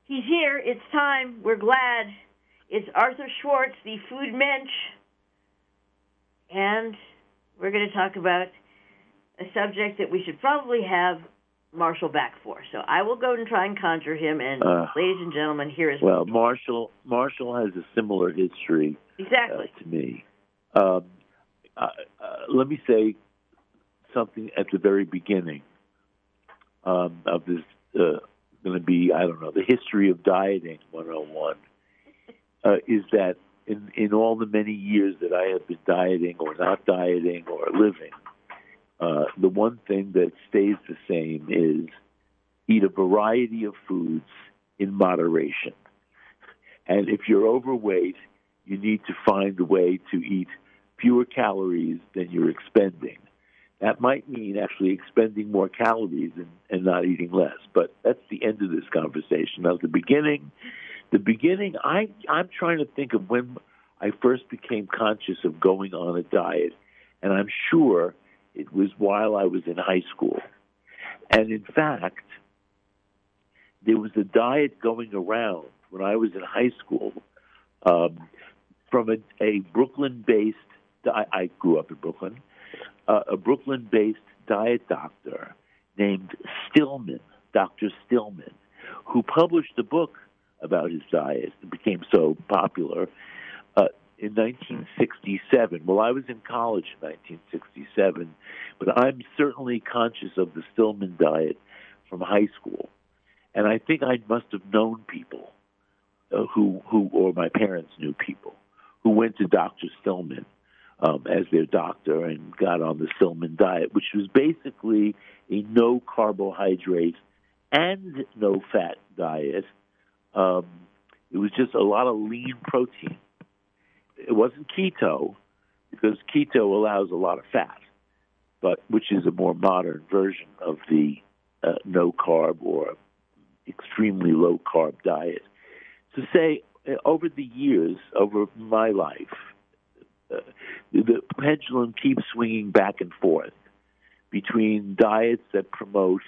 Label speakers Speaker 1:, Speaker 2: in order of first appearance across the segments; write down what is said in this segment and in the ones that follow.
Speaker 1: He's here. It's time. We're glad. It's Arthur Schwartz, the food mensch. And we're going to talk about a subject that we should probably have Marshall back for. So I will go and try and conjure him. And ladies and gentlemen, here is...
Speaker 2: Well, Marshall has a similar history
Speaker 1: exactly
Speaker 2: to me. Let me say something at the very beginning of this... going to be, I don't know, the history of dieting 101 is that in all the many years that I have been dieting or not dieting or living, the one thing that stays the same is eat a variety of foods in moderation. And if you're overweight, you need to find a way to eat fewer calories than you're expending. That might mean actually expending more calories and not eating less. But that's the end of this conversation. Now, the beginning, I'm trying to think of when I first became conscious of going on a diet, and I'm sure it was while I was in high school. And in fact, there was a diet going around when I was in high school from a Brooklyn-based, I grew up in Brooklyn, a Brooklyn-based diet doctor named Stillman, Dr. Stillman, who published a book about his diet and became so popular in 1967. Well, I was in college in 1967, but I'm certainly conscious of the Stillman diet from high school. And I think I must have known people who, or my parents knew people, who went to Dr. Stillman as their doctor and got on the Stillman diet, which was basically a no-carbohydrate and no-fat diet. It was just a lot of lean protein. It wasn't keto, because keto allows a lot of fat, but which is a more modern version of the no-carb or extremely low-carb diet. To say, over the years, over my life, the pendulum keeps swinging back and forth between diets that promote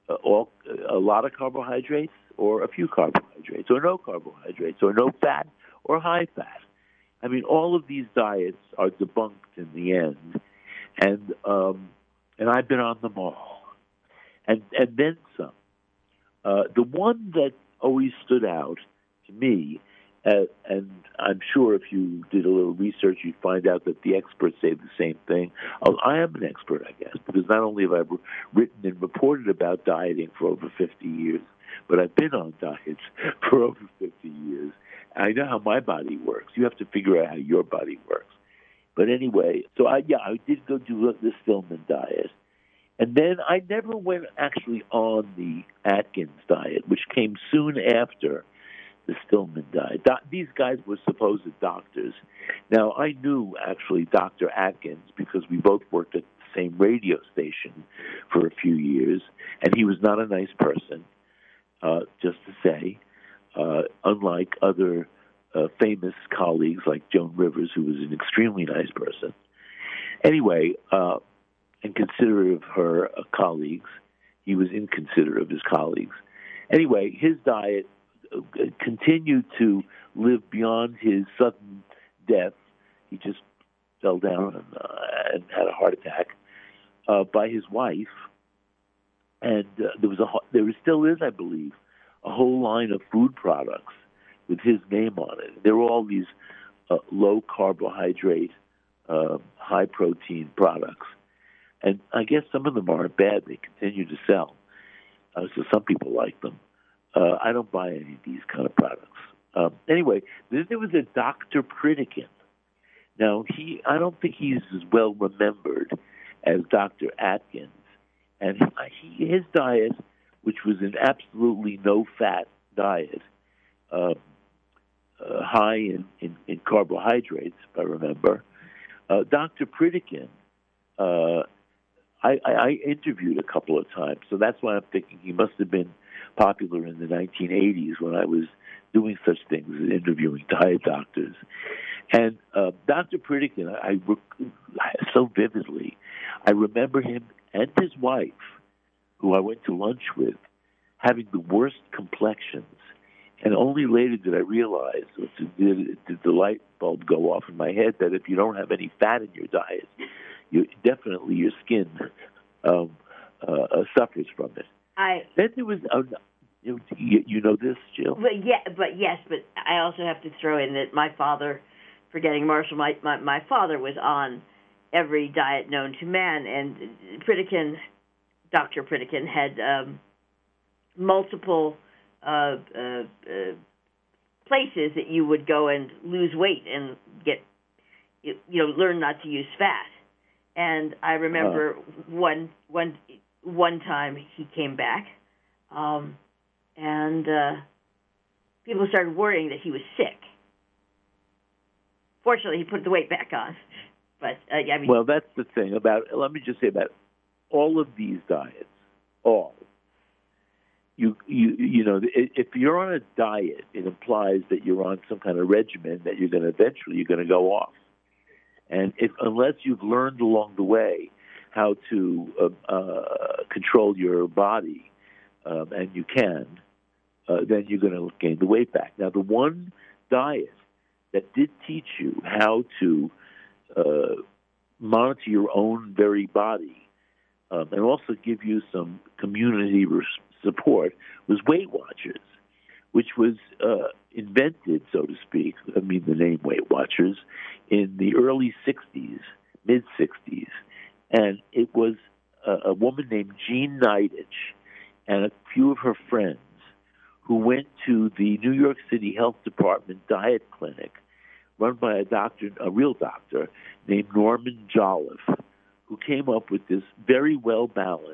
Speaker 2: a lot of carbohydrates or a few carbohydrates, or no carbohydrates, or no fat or high fat. I mean, all of these diets are debunked in the end, and I've been on them all, and then some. The one that always stood out to me, and I'm sure if you did a little research, you'd find out that the experts say the same thing. I am an expert, I guess, because not only have I written and reported about dieting for over 50 years, but I've been on diets for over 50 years. I know how my body works. You have to figure out how your body works. But anyway, so I did go do the Stillman diet. And then I never went actually on the Atkins diet, which came soon after the Stillman diet. These guys were supposed doctors. Now, I knew actually Dr. Atkins because we both worked at the same radio station for a few years, and he was not a nice person, just to say, unlike other famous colleagues like Joan Rivers, who was an extremely nice person. Anyway, and considerate of her colleagues, he was inconsiderate of his colleagues. Anyway, his diet continued to live beyond his sudden death. He just fell down and had a heart attack by his wife. And there still is, I believe, a whole line of food products with his name on it. There were all these low carbohydrate, high protein products. And I guess some of them aren't bad. They continue to sell. So some people like them. I don't buy any of these kind of products. Anyway, there was a Dr. Pritikin. Now, I don't think he's as well remembered as Dr. Atkins. And his diet, which was an absolutely no-fat diet, high in carbohydrates, if I remember, Dr. Pritikin, I interviewed a couple of times, so that's why I'm thinking he must have been popular in the 1980s when I was doing such things as interviewing diet doctors. And Dr. Pritikin, so vividly, I remember him and his wife, who I went to lunch with, having the worst complexions And only later did I realize, did the light bulb go off in my head, that if you don't have any fat in your diet, definitely your skin suffers from it. Then there was, you know this, Jill?
Speaker 1: But I also have to throw in that my father, forgetting Marshall, my father was on every diet known to man, and Dr. Pritikin had multiple places that you would go and lose weight and get, learn not to use fat. And I remember one time he came back, and people started worrying that he was sick. Fortunately, he put the weight back on. But
Speaker 2: well, that's the thing let me just say about all of these diets, you know, if you're on a diet, it implies that you're on some kind of regimen that you're going to go off. And unless you've learned along the way how to control your body, and you can, then you're going to gain the weight back. Now, the one diet that did teach you how to monitor your own very body, and also give you some community support, was Weight Watchers, which was invented, so to speak, the name Weight Watchers, in the early 60s, mid-60s. And it was a woman named Jean Nidetch and a few of her friends who went to the New York City Health Department diet clinic run by a real doctor named Norman Jolliffe, who came up with this very well-balanced,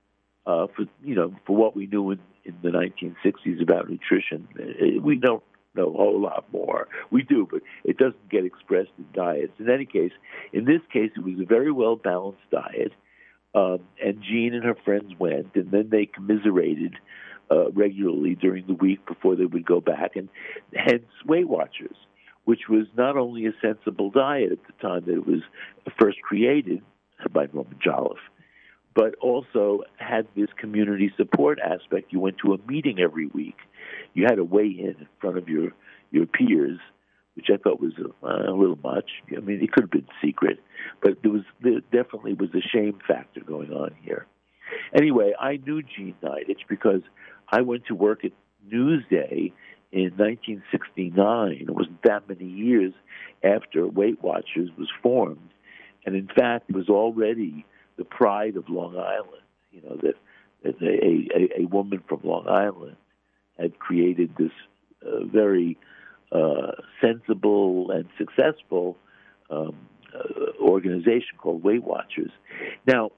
Speaker 2: for what we knew in the 1960s about nutrition. We don't know a whole lot more. We do, but it doesn't get expressed in diets. In any case, in this case, it was a very well-balanced diet, and Jean and her friends went, and then they commiserated regularly during the week before they would go back, and hence Weight Watchers, which was not only a sensible diet at the time that it was first created by Norman Jolliffe, but also had this community support aspect. You went to a meeting every week. You had to weigh in front of your peers, which I thought was a little much. It could have been secret, but there definitely was a shame factor going on here. Anyway, I knew Jean Nidetch because I went to work at Newsday in 1969. It wasn't that many years after Weight Watchers was formed. And in fact, it was already the pride of Long Island, that a woman from Long Island had created this very sensible and successful organization called Weight Watchers. Now,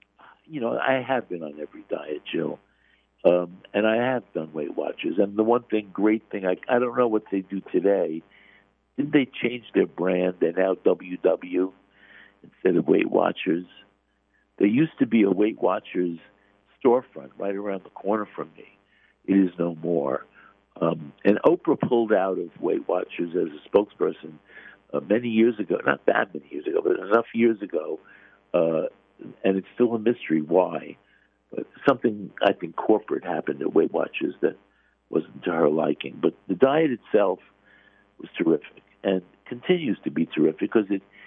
Speaker 2: I have been on every diet, Jill, and I have done Weight Watchers. And the great thing, I don't know what they do today. Didn't they change their brand? They're now WW instead of Weight Watchers. There used to be a Weight Watchers storefront right around the corner from me. It is no more. And Oprah pulled out of Weight Watchers as a spokesperson many years ago. Not that many years ago, but enough years ago. And it's still a mystery why. But something, I think, corporate happened at Weight Watchers that wasn't to her liking. But the diet itself was terrific and continues to be terrific because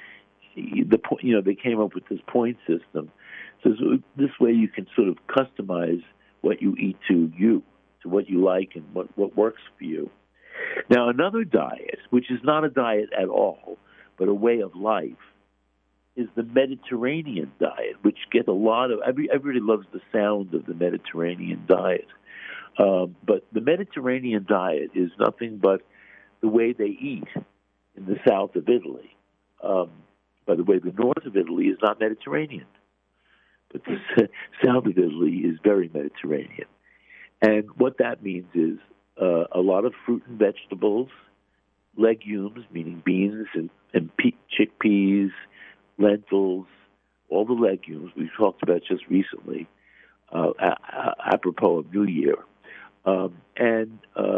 Speaker 2: they came up with this point system. So this way you can sort of customize what you eat to what you like and what works for you. Now, another diet, which is not a diet at all, but a way of life, is the Mediterranean diet, which gets a lot of everybody loves the sound of the Mediterranean diet. But the Mediterranean diet is nothing but the way they eat in the south of Italy. By the way, the north of Italy is not Mediterranean, but the south of Italy is very Mediterranean. And what that means is a lot of fruit and vegetables, legumes, meaning beans and chickpeas, lentils, all the legumes we talked about just recently, apropos of New Year, and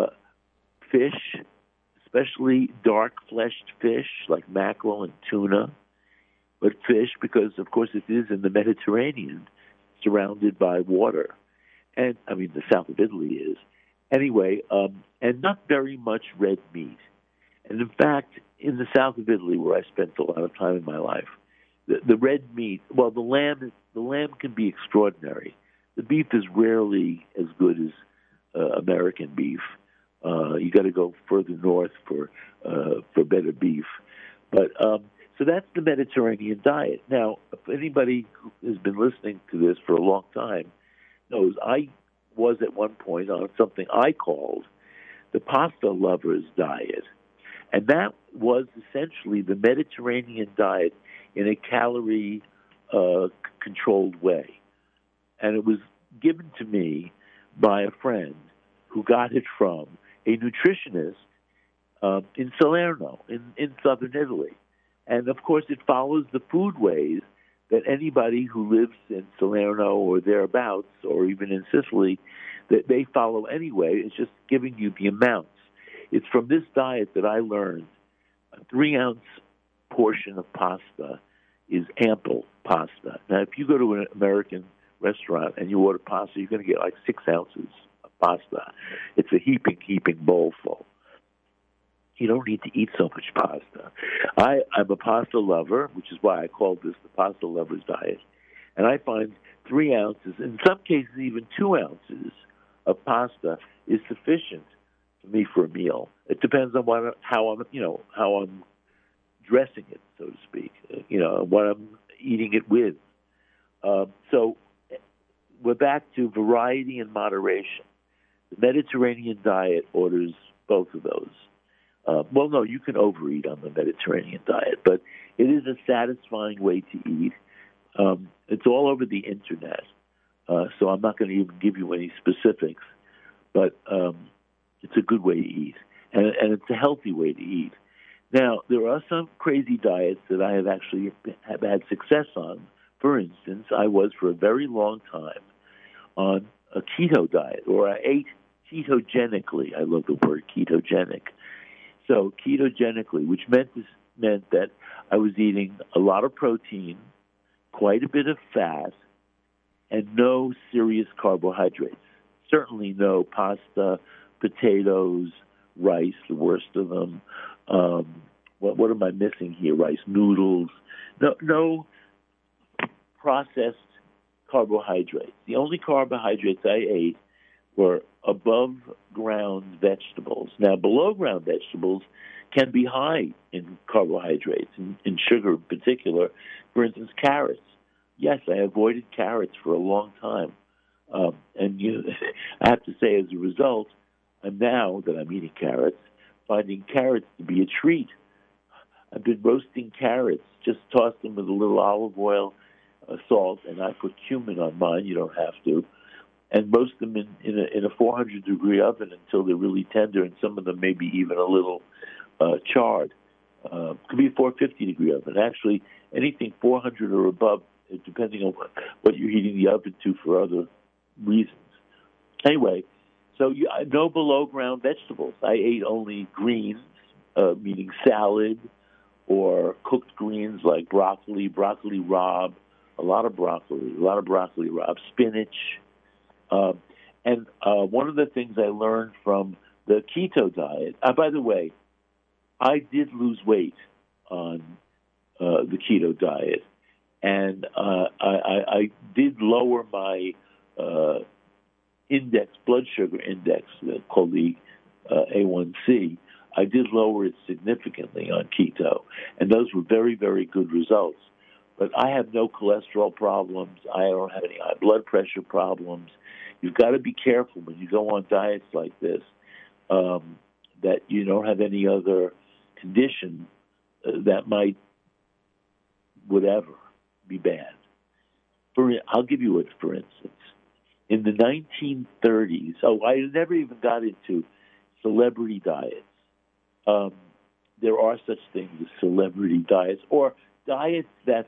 Speaker 2: fish, especially dark-fleshed fish like mackerel and tuna, but fish because, of course, it is in the Mediterranean, surrounded by water. And, the south of Italy is. Anyway, and not very much red meat. And in fact, in the south of Italy, where I spent a lot of time in my life, the red meat, well, the lamb can be extraordinary. The beef is rarely as good as American beef. You got to go further north for better beef. But so that's the Mediterranean diet. Now, if anybody who has been listening to this for a long time knows, I was at one point on something I called the pasta lovers diet. And that was essentially the Mediterranean diet in a calorie controlled way. And it was given to me by a friend who got it from a nutritionist in Salerno, in southern Italy. And of course, it follows the foodways that anybody who lives in Salerno or thereabouts, or even in Sicily, that they follow anyway. It's just giving you the amounts. It's from this diet that I learned a 3-ounce portion of pasta is ample pasta. Now, if you go to an American restaurant and you order pasta, you're going to get like 6 ounces of pasta. It's a heaping bowl full. You don't need to eat so much pasta. I'm a pasta lover, which is why I called this the pasta lover's diet. And I find 3 ounces, in some cases even 2 ounces of pasta is sufficient for me for a meal. It depends on how I'm dressing it, so to speak. What I'm eating it with. So we're back to variety and moderation. The Mediterranean diet orders both of those. Well, no, you can overeat on the Mediterranean diet, but it is a satisfying way to eat. It's all over the internet, so I'm not going to even give you any specifics, but it's a good way to eat, and it's a healthy way to eat. Now, there are some crazy diets that I have actually had success on. For instance, I was for a very long time on a keto diet, or I ate ketogenically. I love the word ketogenic. So ketogenically, which meant that I was eating a lot of protein, quite a bit of fat, and no serious carbohydrates. Certainly no pasta, potatoes, rice, the worst of them. What am I missing here? Rice noodles. No processed carbohydrates. The only carbohydrates I ate were above ground vegetables. Now, below ground vegetables can be high in carbohydrates, in sugar in particular. For instance, carrots. Yes, I avoided carrots for a long time. I have to say, as a result, now that I'm eating carrots, finding carrots to be a treat. I've been roasting carrots, just toss them with a little olive oil, salt, and I put cumin on mine. You don't have to. And roast them in a 400-degree oven until they're really tender, and some of them maybe even a little charred. Could be a 450-degree oven. Actually, anything 400 or above, depending on what you're heating the oven to for other reasons. Anyway, so no below-ground vegetables. I ate only greens, meaning salad, or cooked greens like broccoli rabe, a lot of broccoli rabe, spinach. And one of the things I learned from the keto diet, by the way, I did lose weight on the keto diet, and I did lower my blood sugar index, called the A1C. I did lower it significantly on keto, and those were very, very good results. But I have no cholesterol problems. I don't have any high blood pressure problems. You've got to be careful when you go on diets like this, that you don't have any other condition that might, whatever, be bad. I'll give you it, for instance. In the 1930s, I never even got into celebrity diets. There are such things as celebrity diets, or diets that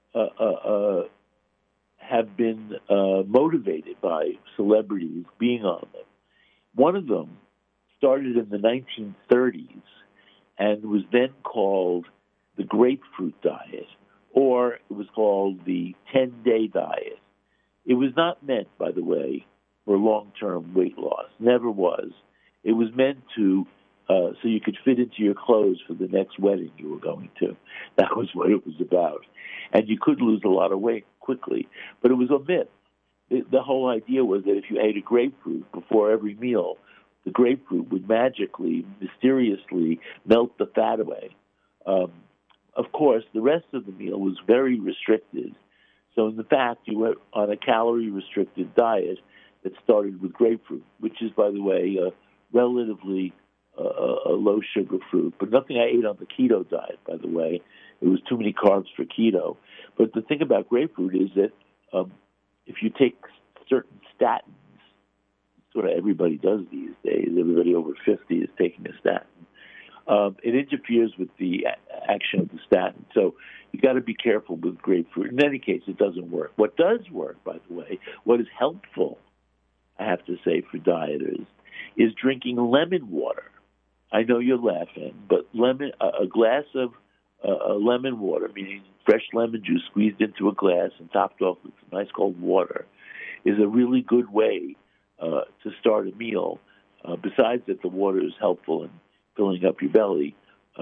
Speaker 2: have been motivated by celebrities being on them. One of them started in the 1930s and was then called the grapefruit diet, or it was called the 10-day diet. It was not meant, by the way, for long-term weight loss. Never was. It was meant to so you could fit into your clothes for the next wedding you were going to. That was what it was about. And you could lose a lot of weight quickly, but it was a myth. The whole idea was that if you ate a grapefruit before every meal, the grapefruit would magically, mysteriously melt the fat away. Of course, the rest of the meal was very restricted. So in fact, you were on a calorie-restricted diet that started with grapefruit, which is, by the way, a relatively a low-sugar fruit. But nothing I ate on the keto diet, by the way. It was too many carbs for keto. But the thing about grapefruit is that if you take certain statins, sort of everybody does these days, everybody over 50 is taking a statin, it interferes with the action of the statin. So you got to be careful with grapefruit. In any case, it doesn't work. What does work, by the way, what is helpful, I have to say, for dieters, is drinking lemon water. I know you're laughing, but a glass of lemon water, meaning fresh lemon juice squeezed into a glass and topped off with some nice cold water, is a really good way to start a meal. Besides that, the water is helpful in filling up your belly.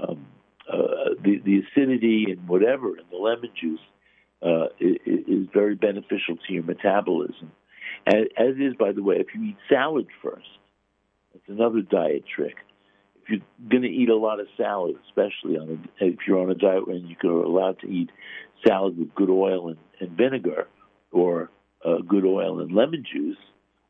Speaker 2: The acidity and whatever in the lemon juice is very beneficial to your metabolism. As is, by the way, if you eat salad first. That's another diet trick. If you're going to eat a lot of salad, especially if you're on a diet when you're allowed to eat salad with good oil and vinegar, or good oil and lemon juice,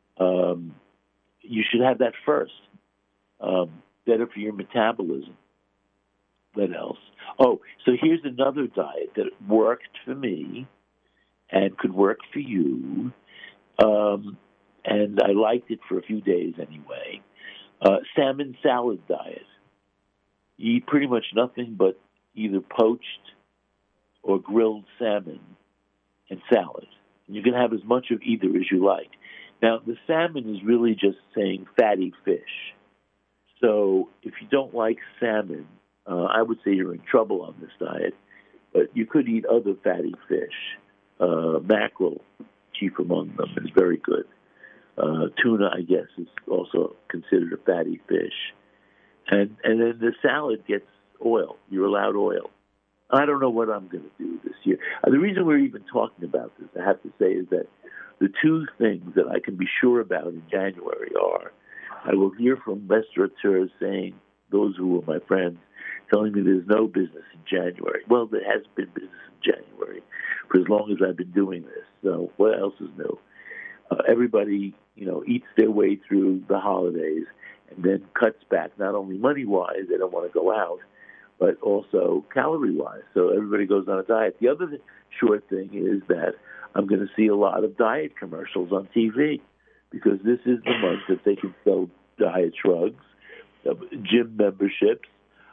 Speaker 2: you should have that first. Better for your metabolism. What else? Oh, so here's another diet that worked for me and could work for you, and I liked it for a few days anyway. Salmon salad diet. You eat pretty much nothing but either poached or grilled salmon and salad. And you can have as much of either as you like. Now, the salmon is really just saying fatty fish. So if you don't like salmon, I would say you're in trouble on this diet. But you could eat other fatty fish. Mackerel, chief among them, is very good. Tuna, I guess, is also considered a fatty fish. And then the salad gets oil. You're allowed oil. I don't know what I'm going to do this year. The reason we're even talking about this, I have to say, is that the two things that I can be sure about in January are, I will hear from restaurateurs saying, those who are my friends, telling me there's no business in January. Well, there hasn't been business in January for as long as I've been doing this. So what else is new? Everybody, eats their way through the holidays and then cuts back, not only money-wise, they don't want to go out, but also calorie-wise. So everybody goes on a diet. The other sure thing is that I'm going to see a lot of diet commercials on TV, because this is the month that they can sell diet drugs, gym memberships,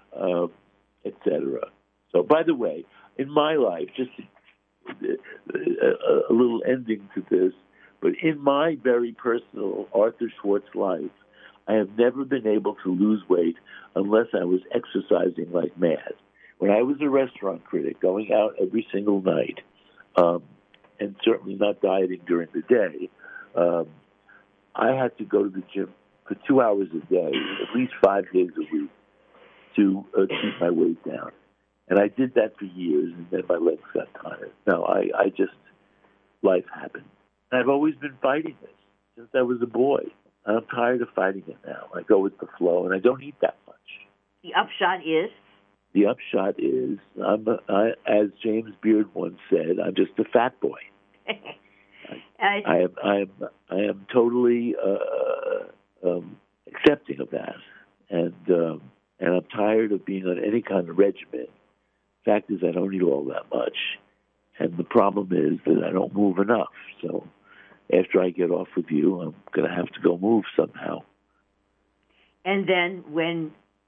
Speaker 2: etc. So, by the way, in my life, just a little ending to this, but in my very personal Arthur Schwartz life, I have never been able to lose weight unless I was exercising like mad. When I was a restaurant critic, going out every single night, and certainly not dieting during the day, I had to go to the gym for 2 hours a day, at least 5 days a week, to keep my weight down. And I did that for years, and then my legs got tired. No, I just, life happened. And I've always been fighting this since I was a boy. I'm tired of fighting it now. I go with the flow, and I don't eat that much.
Speaker 1: The upshot is?
Speaker 2: The upshot is, as James Beard once said, I'm just a fat boy. I am totally accepting of that, and I'm tired of being on any kind of regimen. Fact is, I don't eat all that much, and the problem is that I don't move enough. So after I get off with you, I'm going to have to go move somehow.
Speaker 1: And then when,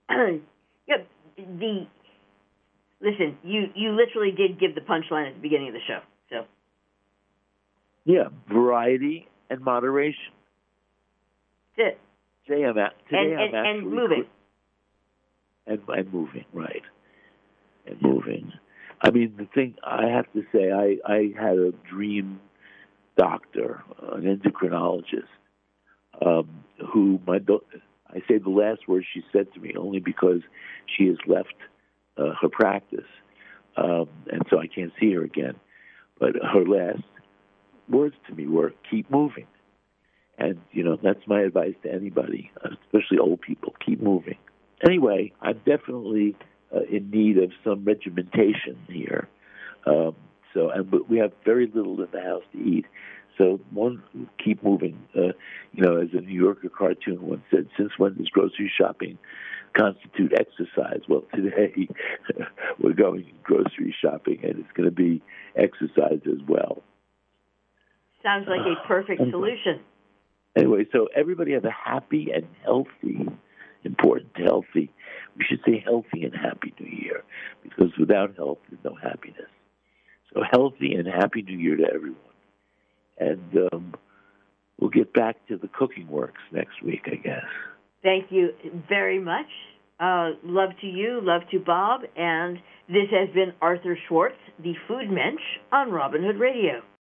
Speaker 1: listen, you literally did give the punchline at the beginning of the show. So.
Speaker 2: Yeah, variety and moderation.
Speaker 1: That's it.
Speaker 2: Today I'm actually
Speaker 1: moving.
Speaker 2: And moving, right. And moving. I mean, the thing, I have to say, I had a dream doctor, an endocrinologist, who I say the last words she said to me only because she has left her practice, and so I can't see her again. But her last words to me were, keep moving. And, that's my advice to anybody, especially old people, keep moving. Anyway, I'm definitely in need of some regimentation here. But we have very little in the house to eat. So keep moving. As a New Yorker cartoon once said, since when does grocery shopping constitute exercise? Well, today we're going grocery shopping, and it's going to be exercise as well.
Speaker 1: Sounds like a perfect solution.
Speaker 2: Anyway, so everybody have a happy and healthy, important healthy. We should say healthy and happy New Year, because without health, there's no happiness. So healthy and happy New Year to everyone. And we'll get back to the cooking works next week, I guess.
Speaker 1: Thank you very much. Love to you, love to Bob. And this has been Arthur Schwartz, the Food Mensch, on Robin Hood Radio.